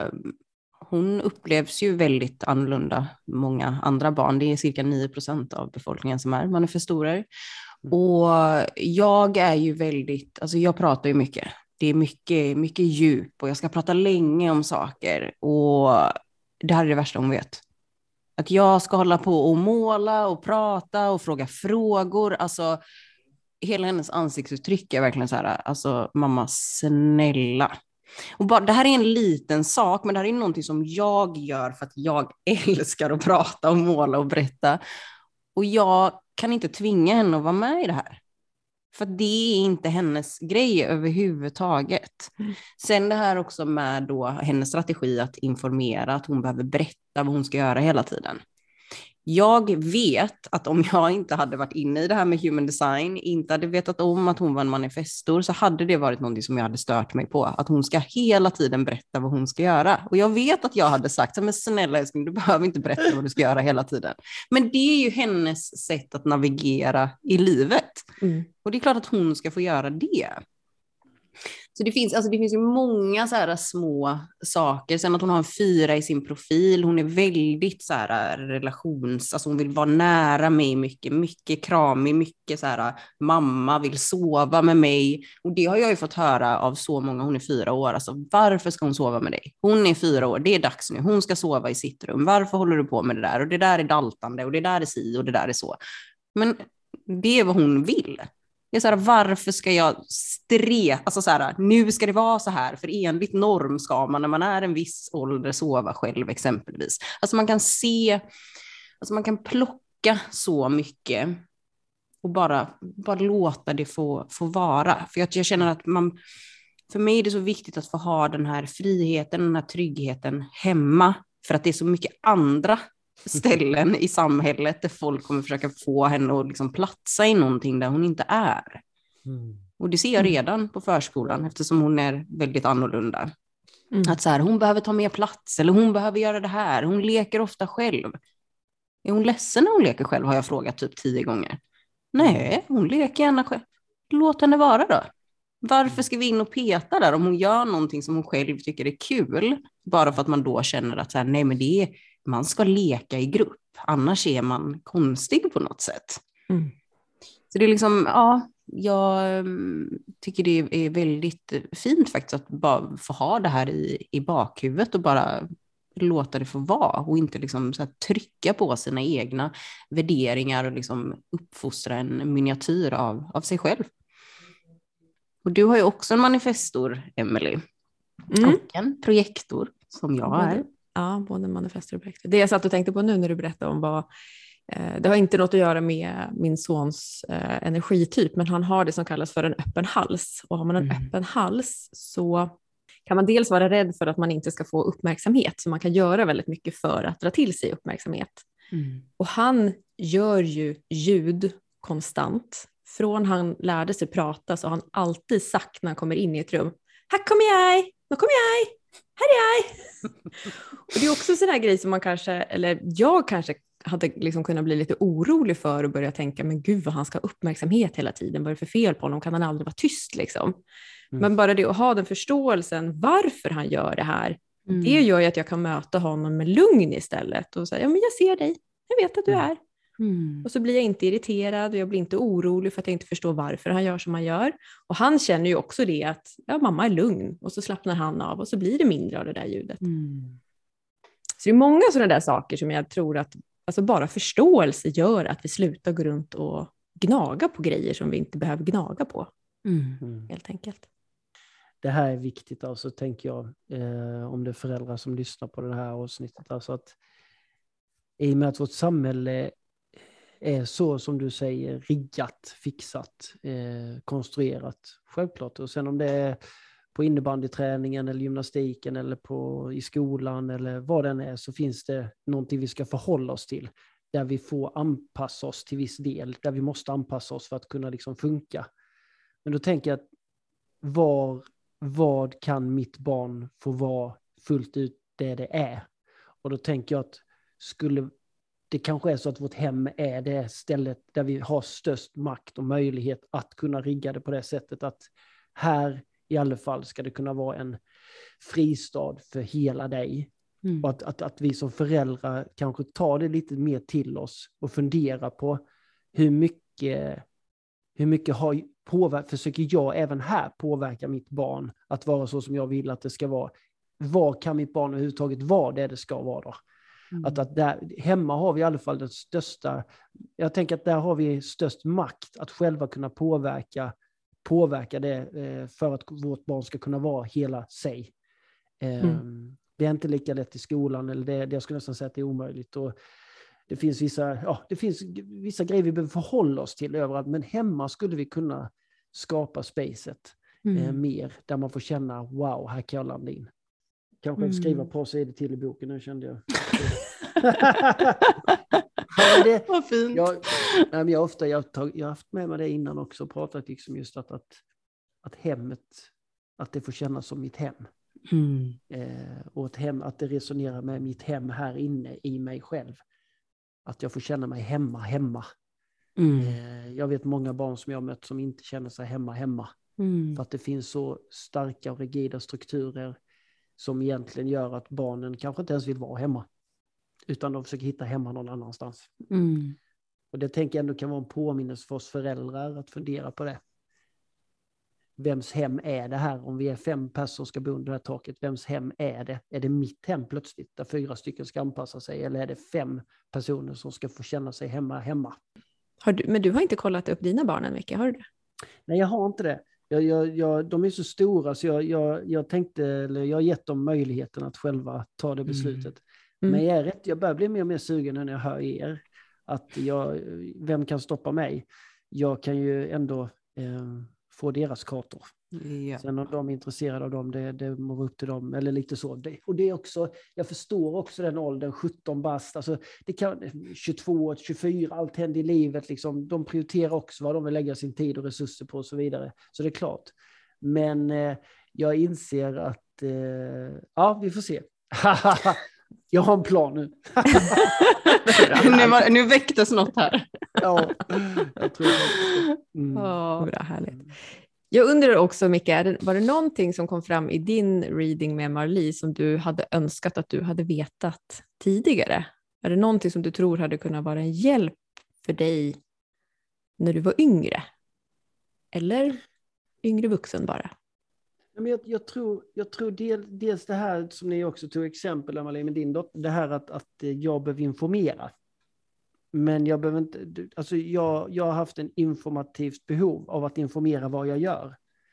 hon upplevs ju väldigt annorlunda många andra barn. Det är cirka 9% av befolkningen som är manifestorer. Och jag är ju väldigt, alltså jag pratar ju mycket. Det är mycket djup och jag ska prata länge om saker. Och det här är det värsta hon vet. Att jag ska hålla på och måla och prata och fråga frågor. Alltså hela hennes ansiktsuttryck är verkligen så här, alltså mamma snälla. Och bara, det här är en liten sak, men det här är någonting som jag gör för att jag älskar att prata och måla och berätta. Och jag kan inte tvinga henne att vara med i det här. För det är inte hennes grej överhuvudtaget. Sen det här också med då hennes strategi att informera, att hon behöver berätta vad hon ska göra hela tiden. Jag vet att om jag inte hade varit inne i det här med human design, inte hade vetat om att hon var en manifestor, så hade det varit någonting som jag hade stört mig på. Att hon ska hela tiden berätta vad hon ska göra. Och jag vet att jag hade sagt, men snälla älskling, du behöver inte berätta vad du ska göra hela tiden. Men det är ju hennes sätt att navigera i livet. Och det är klart att hon ska få göra det. Så det finns ju många så här små saker. Sen att hon har en 4 i sin profil. Hon är väldigt så här alltså hon vill vara nära mig mycket kramig, mycket så här mamma vill sova med mig. Och det har jag ju fått höra av så många. Hon är 4 år. Alltså varför ska hon sova med dig? Hon är 4 år, det är dags nu. Hon ska sova i sitt rum. Varför håller du på med det där? Och det där är daltande och det där är si och det där är så. Men det är vad hon vill. Det är så här, varför ska jag alltså så här, nu ska det vara så här, för enligt norm ska man när man är en viss ålder sova själv exempelvis. Alltså man kan se, alltså man kan plocka så mycket och bara låta det få vara. För jag känner att För mig är det så viktigt att få ha den här friheten, den här tryggheten hemma. För att det är så mycket andra ställen i samhället där folk kommer försöka få henne att liksom platsa i någonting där hon inte är. Och det ser jag redan på förskolan eftersom hon är väldigt annorlunda. Att så här, hon behöver ta mer plats eller hon behöver göra det här. Hon leker ofta själv. Är hon ledsen när hon leker själv, har jag frågat typ 10 gånger. Nej, hon leker gärna själv. Låt henne vara då. Varför ska vi in och peta där om hon gör någonting som hon själv tycker är kul? Bara för att man då känner att så här, nej, men det är, man ska leka i grupp. Annars är man konstig på något sätt. Så det är liksom, ja, jag tycker det är väldigt fint faktiskt att bara få ha det här i bakhuvudet och bara låta det få vara och inte liksom så här trycka på sina egna värderingar och liksom uppfostra en miniatyr av sig själv. Och du har ju också en manifestor, Emily. Och en projektor, som jag är. Ja, både manifestor och projektor. Det jag satt och tänkte på nu när du berättade om var, det har inte något att göra med min sons energityp, men han har det som kallas för en öppen hals. Och har man en öppen hals så kan man dels vara rädd för att man inte ska få uppmärksamhet, så man kan göra väldigt mycket för att dra till sig uppmärksamhet. Och han gör ju ljud konstant. Från han lärde sig prata så har han alltid sagt när han kommer in i ett rum: här kommer jag, nu kommer jag, här är jag. Och det är också sån här grej som man kanske, eller jag kanske hade liksom kunnat bli lite orolig för och börja tänka, men gud vad han ska ha uppmärksamhet hela tiden, vad är det för fel på honom, kan han aldrig vara tyst liksom. Men bara det att ha den förståelsen varför han gör det här, det gör ju att jag kan möta honom med lugn istället och säga, ja men jag ser dig, jag vet att du är här. Och så blir jag inte irriterad och jag blir inte orolig för att jag inte förstår varför han gör som han gör. Och han känner ju också det att ja, mamma är lugn, och så slappnar han av och så blir det mindre av det där ljudet. Så det är många sådana där saker som jag tror att alltså bara förståelse gör att vi slutar gå runt och gnaga på grejer som vi inte behöver gnaga på. Helt enkelt. Det här är viktigt, alltså, tänker jag, om det är föräldrar som lyssnar på det här avsnittet. Alltså att i och med att vårt samhälle är så, som du säger, riggat, fixat, konstruerat, självklart. Och sen om det är på innebandyträningen eller gymnastiken eller i skolan eller vad den är, så finns det någonting vi ska förhålla oss till. Där vi får anpassa oss till viss del, där vi måste anpassa oss för att kunna liksom funka. Men då tänker jag att vad kan mitt barn få vara fullt ut det är? Och då tänker jag att det kanske är så att vårt hem är det stället där vi har störst makt och möjlighet att kunna rigga det på det sättet att här i alla fall ska det kunna vara en fristad för hela dig. Och att vi som föräldrar kanske tar det lite mer till oss och funderar på hur mycket försöker jag även här påverka mitt barn att vara så som jag vill att det ska vara. Vad kan mitt barn överhuvudtaget vara det ska vara då? Att där, hemma har vi i alla fall den största, jag tänker att där har vi störst makt att själva kunna påverka det för att vårt barn ska kunna vara hela sig. Det är inte lika lätt i skolan, eller det jag skulle nästan säga att det är omöjligt. Och det finns vissa grejer vi behöver förhålla oss till överallt, men hemma skulle vi kunna skapa spacet mer, där man får känna, wow, här kan jag landa in. Kanske skriva på sig det till i boken, nu kände jag. Vad fint. Jag har haft med mig det innan också, pratat liksom just att hemmet, att det får kännas som mitt hem. Och att det resonerar med mitt hem här inne i mig själv. Att jag får känna mig hemma. Jag vet många barn som jag har mött som inte känner sig hemma. För att det finns så starka och rigida strukturer som egentligen gör att barnen kanske inte ens vill vara hemma. Utan de försöker hitta hemma någon annanstans. Och det tänker jag ändå kan vara en påminnelse för oss föräldrar att fundera på det. Vems hem är det här? Om vi är 5 personer som ska bo under det här taket, vems hem är det? Är det mitt hem plötsligt, där 4 stycken ska anpassa sig? Eller är det 5 personer som ska få känna sig hemma? Men du har inte kollat upp dina barn än, Micke, har du det? Nej, jag har inte det. De är så stora så jag tänkte, eller jag har gett dem möjligheten att själva ta det beslutet. Men jag börjar bli mer och mer sugen när jag hör er. Att vem kan stoppa mig? Jag kan ju ändå få deras kartor. Ja. Sen om de är intresserade av dem, det må vara upp till dem, eller lite så. Och det är också, jag förstår också den åldern, 17 bast, alltså det kan 22, 24, allt händer i livet liksom. De prioriterar också vad de vill lägga sin tid och resurser på och så vidare. Så det är klart. Men jag inser att ja, vi får se. Jag har en plan nu. Nu väcktes något här. Ja, jag tror det. Bra, härligt. Jag undrar också, Micke, var det någonting som kom fram i din reading med Marlie som du hade önskat att du hade vetat tidigare? Är det någonting som du tror hade kunnat vara en hjälp för dig när du var yngre? Eller yngre vuxen bara? Men jag tror dels det här som ni också tog exempel, Amalie, med din dotter, det här att jag behöver informera. Men jag behöver inte, alltså jag har haft en informativt behov av att informera vad jag gör.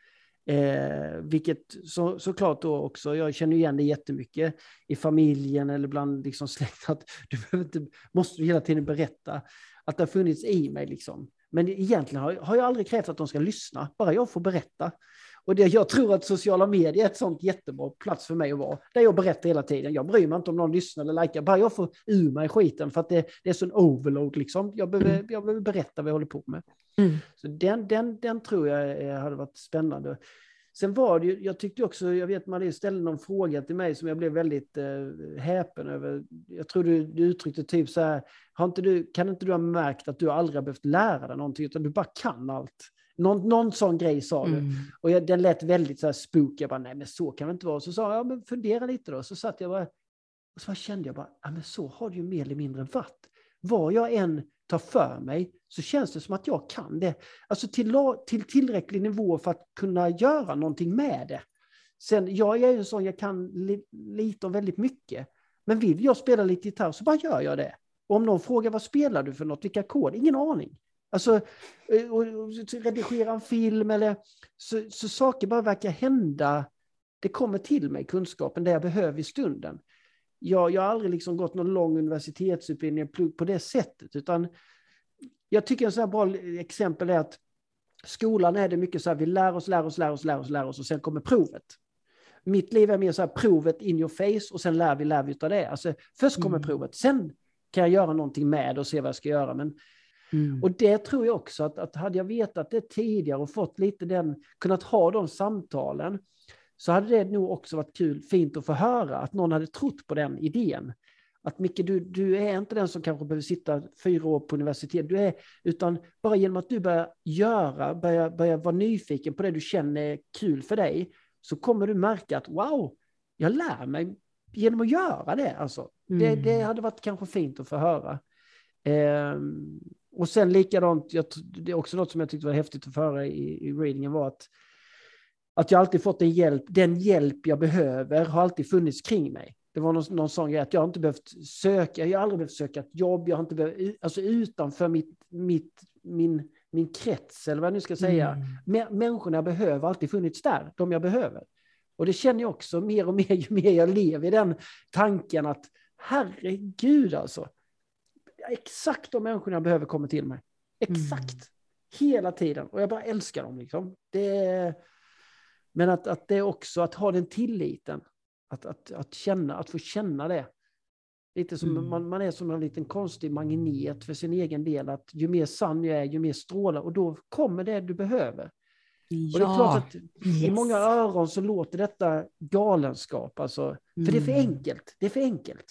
Vilket såklart då också, jag känner igen det jättemycket i familjen eller bland liksom släkt, att måste du hela tiden berätta att det har funnits i mig liksom. Men egentligen har jag aldrig krävt att de ska lyssna, bara jag får berätta. Och jag tror att sociala medier är ett sånt jättebra plats för mig att vara. Där jag berättar hela tiden. Jag bryr mig inte om någon lyssnar eller likar. Bara jag får ur mig skiten för att det är sån overload liksom. Jag behöver berätta vad jag håller på med. Så den tror jag hade varit spännande. Sen var det ju, jag tyckte också, jag vet man ställde någon fråga till mig som jag blev väldigt häpen över. Jag tror du uttryckte typ så här, kan inte du ha märkt att du aldrig har behövt lära dig någonting utan du bara kan allt? Någon sån grej sa du. Och den lät väldigt så här spooky. Jag bara, nej men så kan det inte vara. Så sa jag, men fundera lite då. Så satt jag bara, och så kände jag bara, ja men så har det ju mer eller mindre varit. Vad jag än tar för mig så känns det som att jag kan det. Alltså till tillräcklig nivå för att kunna göra någonting med det. Sen, jag är ju sån, jag kan lite om väldigt mycket. Men vill jag spela lite gitarr så bara gör jag det. Och om någon frågar, vad spelar du för något? Vilka ackord? Ingen aning. Alltså, och redigera en film eller så saker bara verkar hända. Det kommer till mig kunskapen där jag behöver i stunden. Jag har aldrig liksom gått någon lång universitetsutbildning på det sättet, utan jag tycker en sån här bra exempel är att skolan är det mycket så här, vi lär oss och sen kommer provet. Mitt liv är mer så här, provet in your face och sen lär vi utav det. Alltså först kommer provet, sen kan jag göra någonting med det och se vad jag ska göra, men och det tror jag också att hade jag vetat det tidigare och fått lite kunnat ha de samtalen, så hade det nog också varit fint att få höra att någon hade trott på den idén. Att Micke, du är inte den som kanske behöver sitta 4 år på universitet, utan bara genom att du börjar vara nyfiken på det du känner är kul för dig, så kommer du märka att wow, jag lär mig genom att göra det. Alltså. Det hade varit kanske fint att få höra. Och sen likadant, det är också något som jag tyckte var häftigt att få höra i readingen, var att jag alltid fått den hjälp jag behöver har alltid funnits kring mig. Det var någon sån grej att jag inte behövt söka, jag har aldrig behövt söka ett jobb, jag har inte behövt, alltså utanför min krets eller vad jag nu ska säga. Människorna jag behöver har alltid funnits där, de jag behöver. Och det känner jag också mer och mer ju mer jag lever i den tanken att herregud alltså, exakt de människorna jag behöver kommer till mig. Exakt. Hela tiden. Och jag bara älskar dem liksom. Men att det är också att ha den tilliten. Att få känna det. Lite som man är som en liten konstig magnet för sin egen del. Att ju mer sann jag är, ju mer strålar. Och då kommer det du behöver. Ja. Och det är klart att i många öron så låter detta galenskap. Alltså, för det är för enkelt. Det är för enkelt.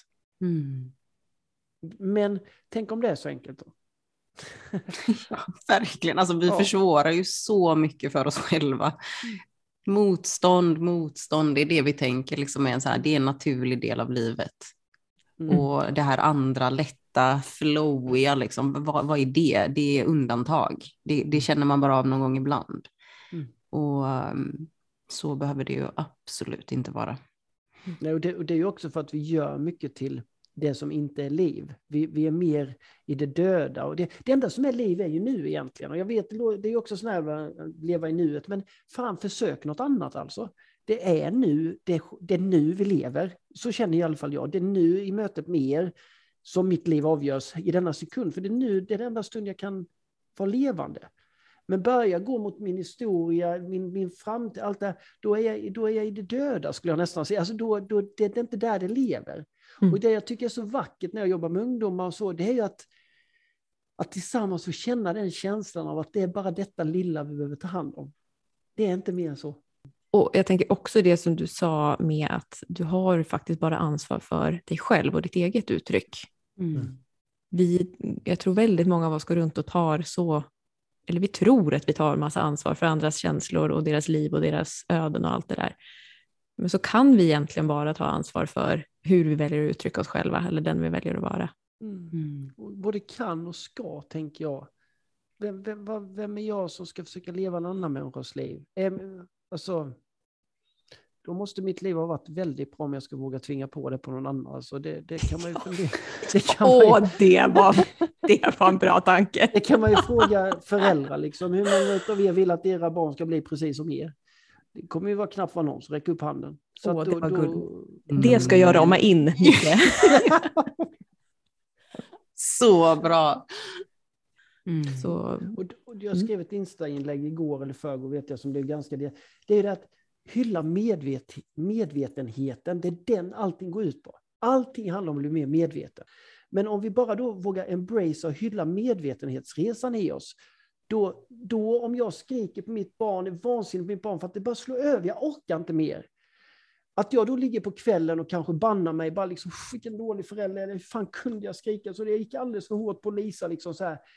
Men tänk om det är så enkelt då. Ja, verkligen. Alltså, vi försvårar ju så mycket för oss själva. Motstånd, det är det vi tänker liksom är så här, det är en naturlig del av livet. Och det här andra lätta, flowiga, liksom, vad är det? Det är undantag. Det känner man bara av någon gång ibland. Och så behöver det ju absolut inte vara. Nej, och det är ju också för att vi gör mycket till det som inte är liv. Vi är mer i det döda. Och det enda som är liv är ju nu egentligen. Och jag vet, det är ju också sån här att leva i nuet. Men fan, försök något annat alltså. Det är nu, det är nu vi lever. Så känner i alla fall jag. Det är nu i mötet med er som mitt liv avgörs i denna sekund. För det är nu, det är den enda stund jag kan vara levande. Men börja gå mot min historia, min framtid, allt det här, då är jag i det döda, skulle jag nästan säga. Alltså det är inte där det lever. Och det jag tycker är så vackert när jag jobbar med ungdomar och så, det är ju att tillsammans få känna den känslan av att det är bara detta lilla vi behöver ta hand om. Det är inte mer än så. Och jag tänker också det som du sa med att du har faktiskt bara ansvar för dig själv och ditt eget uttryck. Jag tror väldigt många av oss går runt och vi tror att vi tar massa ansvar för andras känslor och deras liv och deras öden och allt det där. Men så kan vi egentligen bara ta ansvar för hur vi väljer att uttrycka oss själva eller den vi väljer att vara. Både kan och ska, tänker jag. Vem är jag som ska försöka leva en annan människas liv? Alltså, då måste mitt liv ha varit väldigt bra om jag ska våga tvinga på det på någon annan. Alltså det kan man ju fundera. Det var en bra tanke. Det kan man ju fråga föräldrar. Liksom. Hur många av er vill att era barn ska bli precis som er? Det kommer ju vara knappt vara någon som räcker upp handen. Så det var guld. Det ska jag rama in. Så bra. Så. Och jag skrev ett Insta-inlägg igår eller förrgår, vet jag, som blev ganska... Det är det att hylla medvetenheten. Det är den allting går ut på. Allting handlar om att bli mer medveten. Men om vi bara då vågar embrace och hylla medvetenhetsresan i oss, då om jag skriker på mitt barn, är vansinnigt på mitt barn för att det bara slår över, jag orkar inte mer. Att jag då ligger på kvällen och kanske bannar mig, bara liksom, vilken dålig förälder, eller hur fan kunde jag skrika? Så det gick alldeles för hårt på Lisa, liksom så här.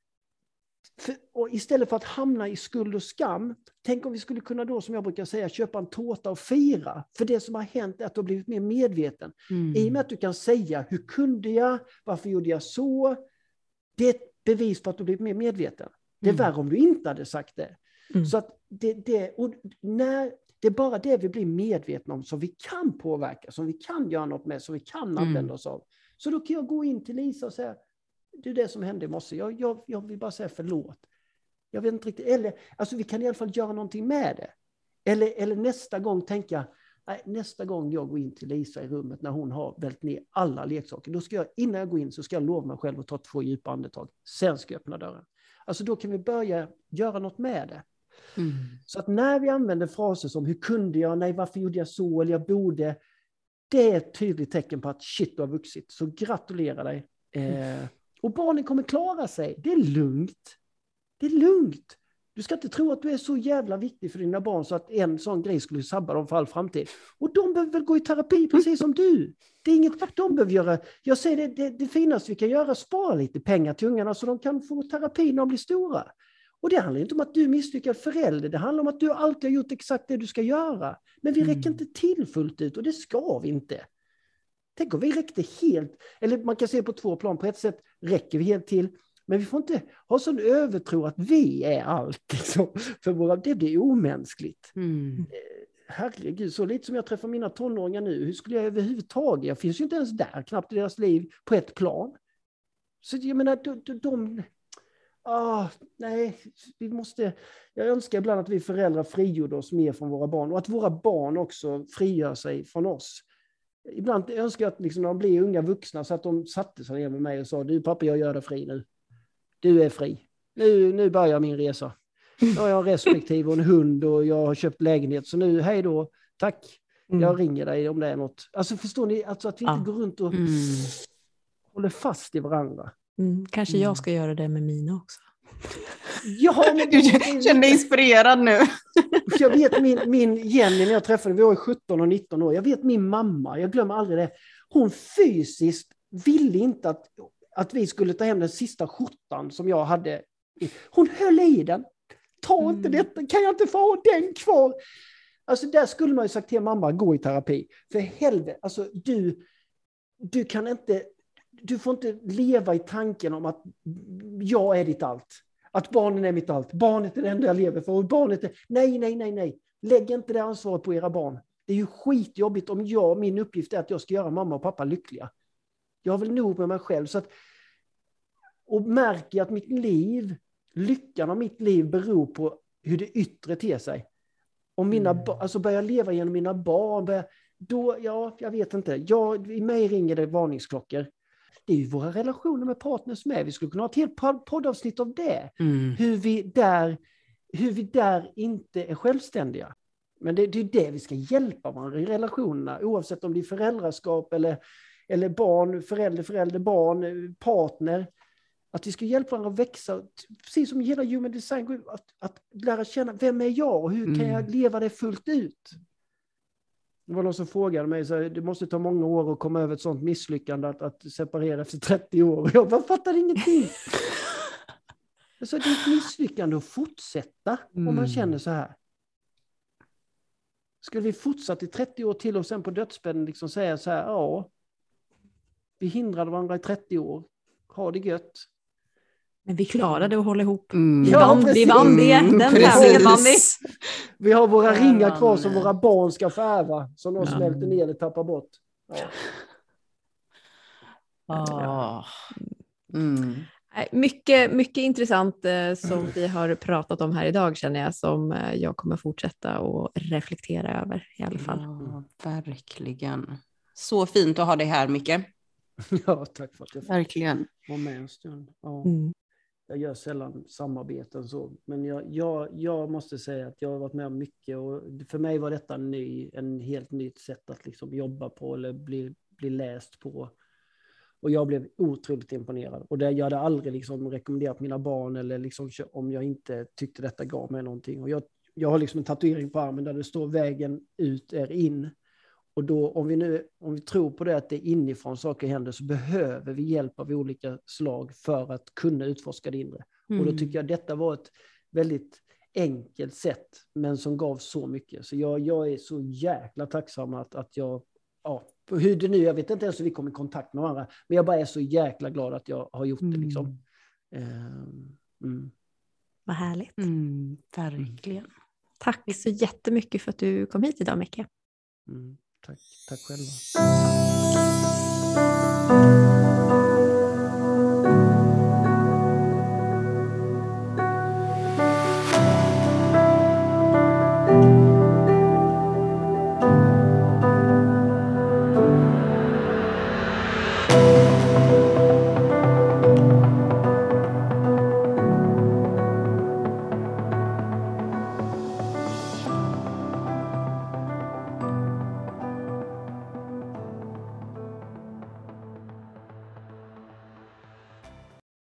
Och istället för att hamna i skuld och skam, tänk om vi skulle kunna då, som jag brukar säga, köpa en tårta och fira. För det som har hänt är att du har blivit mer medveten. I och med att du kan säga, hur kunde jag? Varför gjorde jag så? Det är ett bevis på att du har blivit mer medveten. Det är värre om du inte hade sagt det. Så att det är bara det vi blir medvetna om som vi kan påverka, som vi kan göra något med, som vi kan använda oss av. Så då kan jag gå in till Lisa och säga, det är det som hände i morse. Jag vill bara säga förlåt. Jag vet inte riktigt. Eller, alltså vi kan i alla fall göra någonting med det. Eller nästa gång tänka, nästa gång jag går in till Lisa i rummet när hon har vält ner alla leksaker, då ska jag, innan jag går in så ska jag lova mig själv att ta 2 djupa andetag. Sen ska jag öppna dörren. Alltså då kan vi börja göra något med det. Så att när vi använder fraser som, hur kunde jag, nej varför gjorde jag så, eller jag borde, det är ett tydligt tecken på att shit, du har vuxit. Så gratulerar dig. Och barnen kommer klara sig. Det är lugnt. Det är lugnt. Du ska inte tro att du är så jävla viktig för dina barn så att en sån grej skulle sabba dem för all framtid. Och de behöver väl gå i terapi precis som du. Det är inget de behöver göra. Jag säger det finaste vi kan göra, spara lite pengar till ungarna så de kan få terapi när de blir stora. Och det handlar inte om att du är misslyckad förälder. Det handlar om att du alltid har gjort exakt det du ska göra. Men vi räcker inte till fullt ut och det ska vi inte. Tänk om vi räckte helt, eller man kan se på 2 plan. På ett sätt räcker vi helt till, men vi får inte ha sån övertro att vi är allt. Liksom, för det blir omänskligt. Herregud, så lite som jag träffar mina tonåringar nu, hur skulle jag överhuvudtaget, jag finns ju inte ens där, knappt i deras liv, på ett plan. Så jag menar, nej, vi måste, jag önskar ibland att vi föräldrar frigjorde oss mer från våra barn, och att våra barn också frigör sig från oss. Ibland önskar jag att liksom, när de blir unga vuxna så att de satte sig ner med mig och sa, du pappa, jag gör dig fri nu. Du är fri. Nu börjar min resa. Nu har jag respektive och en hund och jag har köpt lägenhet. Så nu, hej då, tack. Jag ringer dig om det är något. Alltså förstår ni, alltså, att vi inte går runt och håller fast i varandra. Kanske jag ska göra det med mina också. Ja, men du känner dig inspirerad nu. Jag vet min Jenny när jag träffade, vi var 17 och 19 år. Jag vet min mamma, jag glömmer aldrig det. Hon fysiskt ville inte att vi skulle ta hem den sista skjortan som jag hade. Hon höll i den. Ta inte detta, kan jag inte få ha den kvar? Alltså där skulle man ju sagt till mamma, gå i terapi. För helvete, alltså du kan inte, du får inte leva i tanken om att jag är ditt allt. Att barnen är mitt allt. Barnet är det enda jag lever för. Och barnet är, nej. Lägg inte det ansvaret på era barn. Det är ju skitjobbigt om min uppgift är att jag ska göra mamma och pappa lyckliga. Jag har väl nog med mig själv. Så att, och märker att mitt liv, lyckan av mitt liv beror på hur det yttre ter sig. Om alltså börjar leva genom mina barn, jag vet inte. I mig ringer det varningsklockor. det är ju våra relationer med partners med. Vi skulle kunna ha ett helt poddavsnitt av det. Hur vi där inte är självständiga. Men det är det vi ska hjälpa varandra i relationerna, oavsett om det är föräldraskap eller barn, förälder, barn, partner. Att vi ska hjälpa varandra att växa, precis som hela human design, att lära känna, vem är jag och hur kan jag leva det fullt ut? Det var någon som frågade mig, så det måste ta många år att komma över ett sånt misslyckande att separera efter 30 år. Jag bara fattar ingenting. Så det är ett misslyckande att fortsätta om man känner så här. Skulle vi fortsätta i 30 år till och sen på dödsbädden liksom säga så här, ja, vi hindrade varandra i 30 år, ha det gött. Men vi klarade att hålla ihop. Vi vann det. Den tävlingen vann vi. Vi har våra ringar kvar som våra barn ska förärva, som de smälter ner eller tappar bort. Mycket intressant som vi har pratat om här idag, känner jag, som jag kommer fortsätta att reflektera över i alla fall. Ja, verkligen. Så fint att ha dig här, Micke. Ja, tack för att jag verkligen var med en stund. Ja. Jag gör sällan samarbeten så, men jag måste säga att jag har varit med om mycket, och för mig var detta en helt nytt sätt att liksom jobba på eller bli läst på. Och jag blev otroligt imponerad. Och jag hade aldrig liksom rekommenderat mina barn eller liksom, om jag inte tyckte detta gav mig någonting. Och jag har liksom en tatuering på armen där det står vägen ut är in. Och då om vi tror på det, att det är inifrån saker händer, så behöver vi hjälp av olika slag för att kunna utforska det inre. Och då tycker jag detta var ett väldigt enkelt sätt, men som gav så mycket. Så jag är så jäkla tacksam att jag, hur det nu, jag vet inte ens hur vi kom i kontakt med varandra, men jag bara är så jäkla glad att jag har gjort det liksom. Vad härligt. Verkligen. Tack så jättemycket för att du kom hit idag, Micke. Tack själva.